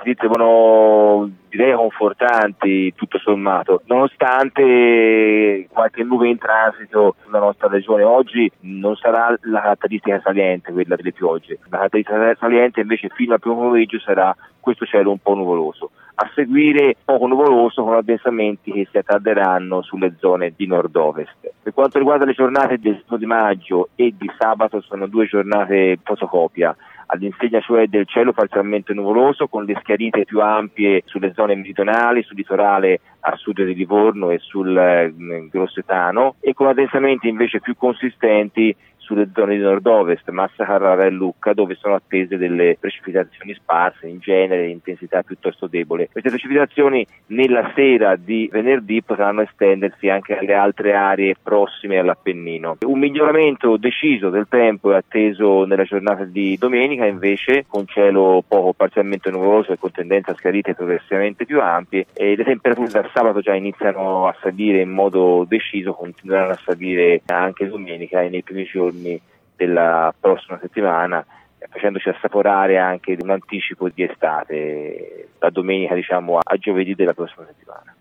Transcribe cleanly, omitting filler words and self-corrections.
notizie sono, direi, confortanti tutto sommato, nonostante qualche nube in transito sulla nostra regione. Oggi non sarà la caratteristica saliente quella delle piogge, la caratteristica saliente invece fino al primo pomeriggio sarà questo cielo un po' nuvoloso. A seguire poco nuvoloso con addensamenti che si attarderanno sulle zone di nord-ovest. Per quanto riguarda le giornate del 1 di maggio e di sabato, sono 2 giornate fotocopia, all'insegna cioè del cielo parzialmente nuvoloso con le schiarite più ampie sulle zone meridionali, sul litorale a sud di Livorno e sul Grossetano, e con addensamenti invece più consistenti sulle zone di nord-ovest, Massa Carrara e Lucca, dove sono attese delle precipitazioni sparse, in genere di intensità piuttosto debole. Queste precipitazioni nella sera di venerdì potranno estendersi anche alle altre aree prossime all'Appennino. Un miglioramento deciso del tempo è atteso nella giornata di domenica, invece, con cielo poco parzialmente nuvoloso e con tendenza a schiarite progressivamente più ampie, e le temperature da sabato già iniziano a salire in modo deciso, continueranno a salire anche domenica e nei primi giorni della prossima settimana, facendoci assaporare anche un anticipo di estate da domenica a giovedì della prossima settimana.